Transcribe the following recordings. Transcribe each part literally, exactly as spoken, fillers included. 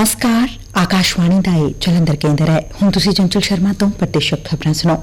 नमस्कार। आकाशवाणी का ये जलंधर केंद्र है। हुण तुसीं चंचल शर्मा तो प्रदेशक खबरां सुनो।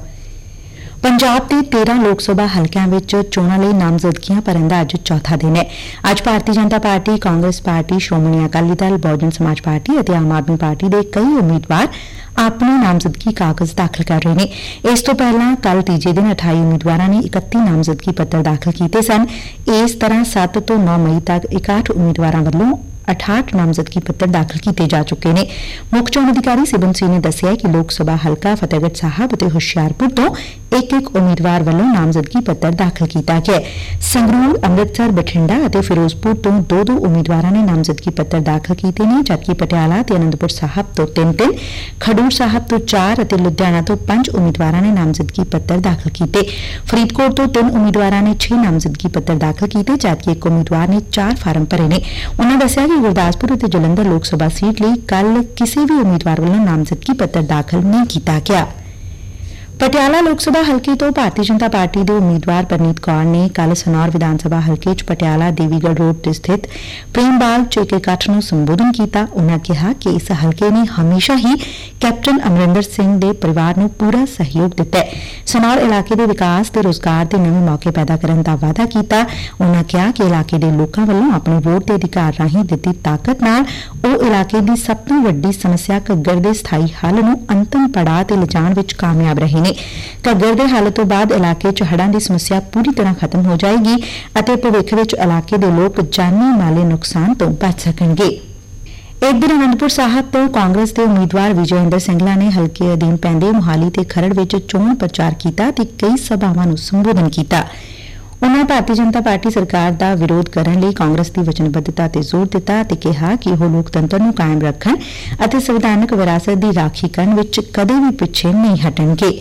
पंजाब के तेरह लोक सभा हलकों में चोणां लई नामजदगियां भरन दा अज चौथा दिन है। अज भारतीय जनता पार्टी, कांग्रेस पार्टी, श्रोमणी अकाली दल, बहुजन समाज पार्टी और आम आदमी पार्टी के कई उम्मीदवार अपने नामजदगी कागज दाखिल कर रहे हैं। इस तो पहला कल तीजे दिन अठाई उम्मीदवारों ने इकत्ती नामजदगी पत्र दाखिल किए सन। इस तरह सत्त तो नौ मई तक इकाहठ उम्मीदवारों वालों अठाहठ नामजदगी पत्र दाखिल किए जा चुके हैं। मुख्य चोण अधिकारी सिबन सिंह ने दस्सिया कि लोक सभा हलका फतेहगढ़ साहब और हुशियारपुर तो एक एक उम्मीदवार वालों नामजदगी पत्र दाखिल किया गया। संगरूर, अमृतसर, बठिंडा और फिरोजपुर तो दो दो उम्मीदवारों ने नामजदगी पत्र दाखिल किए हैं, जबकि पटियाला और आनंदपुर साहब तो तीन तीन, खडूर साहब तो चार और लुधियाना तो पांच उम्मीदवारों ने नामजदगी पत्र दाखिल किए। फरीदकोट तो तीन उम्मीदवारों ने छह नामजदगी पत्र दाखिल किए, जबकि एक उम्मीदवार ने चार फार्म भरे ने। उन्होंने दस्सिया कि गुरदासपुर और जलंधर लोक सभा सीट ਲਈ कल किसी भी उम्मीदवार वालों नामजदगी पत्र दाखिल नहीं किया गया। पटियाला लोक सभा हल्के तो भारतीय जनता पार्टी के उम्मीदवार परनीत कौर ने कल सनौर विधान सभा हल्के च पटियाला देवीगढ़ रोड ते स्थित प्रेम बाग च एक इकट्ठ नूं संबोधन किया। उन्होंने कहा कि इस हल्के ने हमेशा ही कैप्टन अमरिंदर सिंह के परिवार नूं पूरा सहयोग दिता है। सनौर इलाके के विकास ते रोजगार के नवे मौके पैदा करने का वादा किया। उन्होंने कहा कि इलाके के लोगों वालों अपने वोट के अधिकार राहीं दिती ताकत नाल ओ इलाके की सब तो वड्डी समस्या घग्गर के स्थाई हल नूं अंतिम पड़ाव ते लिजाण विच कामयाब रहे ने। घग्गर दे हल तो बाद इलाके च हड़ां की समस्या पूरी तरह खत्म हो जाएगी और भविख विच इलाके के लोग जानी माली नुकसान तो बच सकणगे। एक दिन आनंदपुर साहब तो कांग्रेस के उम्मीदवार विजय इंदर सिंगला ने हल्के अधीन पैंदे मोहाली ते खरड़ विच चोण प्रचार किया ते कई सभावां नूं संबोधन किया। उन्होंने भारतीय जनता पार्टी सरकार का विरोध करने लई कांग्रेस की वचनबद्धता ते जोर दिता ते कहा कि वह लोकतंत्र नूं कायम रखण अते संविधानक विरासत की राखी करन विच कदे भी पिछे नहीं हटणगे।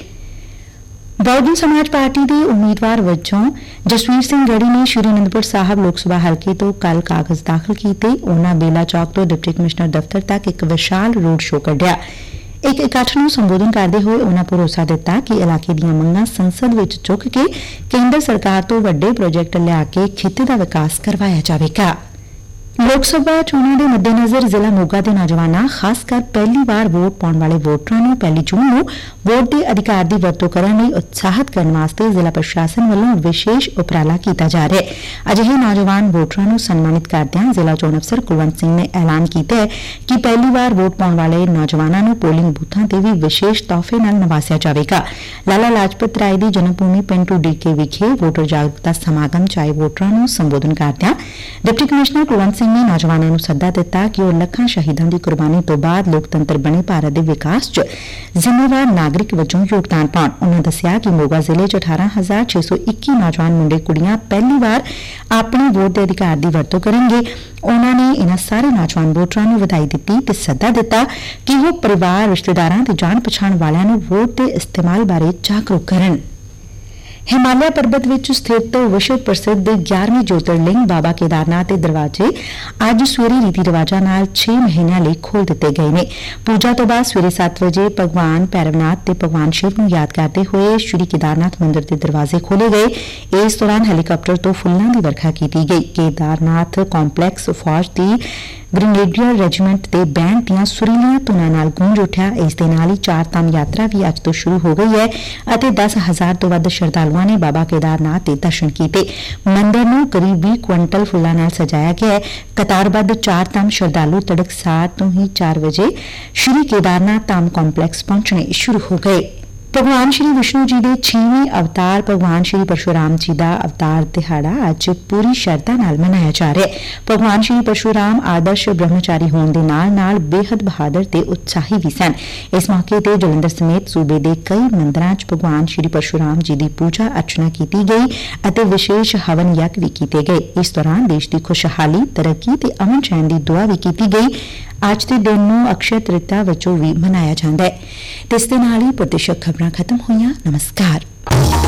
बहुजन समाज पार्टी के उम्मीदवार वजों जसवीर सिंह गढ़ी ने श्री आनंदपुर साहब लोक सभा हल्के तो कल कागज दाखिल किए। उन्होंने बेला चौक तो डिप्टी कमिश्नर दफ्तर तक एक विशाल रोड शो कढ़िया। एक इकट्ठ नूं संबोधन करते हुए उन्होंने भरोसा दिता कि इलाके दीआं मंगां संसद विच चुक के केंद्र सरकार तो वड्डे प्रोजेक्ट लिया के खिते का विकास करवाया जाएगा। लोक सभा चोणों के मद्देनजर जिला मोगा के नौजवानों खासकर पहली बार वोट पाने वाले वोटरों को पहली जून को वोट के अधिकार की वरतों करने लई उत्साहित करने वास्ते जिला प्रशासन वालों विशेष उपराला किया जा रहा है। अजिहे नौजवान वोटरों को सन्मानित करदਿਆਂ जिला चोण अफसर कुलवंत सिंह ने ऐलान किया है कि पहली बार वोट पाने वाले नौजवानों को पोलिंग बूथों से भी विशेष तोहफे नाल नवासिया जाएगा। लाला लाजपत राय की जन्मभूमि पिंड ढुडीके विखे वोटर जागरूकता समागम चाहे वोटरों को संबोधन करदਿਆਂ डिप्टी कमिश्नर कुलवंत सिंह ने नौजवानों को सद्दा दिता कि वह लखां शहीदों की कुर्बानी तो बाद लोकतंत्र बने भारत के विकास च जिम्मेवार नागरिक वजों योगदान पाउण। उन्होंने दस्सिया कि मोगा जिले च अठारह हजार छे सौ इक्की नौजवान मुंडे कुड़ियां पहली बार अपने वोट के अधिकार की वरतों करेंगे। उन्होंने इन्हां सारे नौजवान वोटरों को बधाई दी ते सद्दा दिता कि वह परिवार, रिश्तेदारां ते जाण पछाण वालियां वोट के इस्तेमाल बारे जागरूक करन। हिमालय पर्वत विच स्थित विश्व प्रसिद्ध ग्यारहवें ज्योतिर्लिंग बाबा केदारनाथ के दरवाजे अज सवेरे रीति रिवाजां नाल छे महीनों लिए खोल दिते गए ने। पूजा तो बाद सवेरे सत्त बजे भगवान भैरवनाथ ते भगवान शिव नूं याद करते हुए श्री केदारनाथ मंदिर के दरवाजे खोले गए। इस दौरान हैलीकाप्टर तो फुल्लां दी वर्खा की गई। केदारनाथ कॉम्पलैक्स फौज की ग्रेनेडियर रेजिमेंट के बैंड दीआं सुरीलियां धुनां नाल गूंज उठिया। इस दे नाल ही चार धाम यात्रा भी अज तो शुरू हो गई है और दस हजार तो वध श्रद्धालुओं ने बाबा केदारनाथ के दर्शन किए। मंदिर नूं करीब बीस क्विंटल फुल्लां नाल सजाया गया है। कतारबद्ध चार धाम श्रद्धालु तड़कसार तो ही चार बजे श्री केदारनाथ धाम कॉम्पलैक्स पहुंचने शुरू हो गए। भगवान श्री विष्णु जी के छेवें अवतार भगवान श्री परशुराम जी का अवतार दिहाड़ा अज पूरी श्रद्धा नाल मनाया जा रहा है। भगवान श्री परशुराम आदर्श ब्रह्मचारी होने के नाल नाल बेहद बहादुर ते उत्साही भी सन। इस मौके ते जलंधर समेत सूबे के कई मंदिरां च भगवान श्री परशुराम जी की पूजा अर्चना की गई और विशेष हवन यज्ञ भी किए गए। इस दौरान देश की खुशहाली, तरक्की ते अमन चैन की दुआ भी की गई। अज के दिन नूं अक्षय तृतीया वजों भी मनाया जाता है। इस दे नाल ही प्रदेशक खबरां खत्म होईयां। नमस्कार।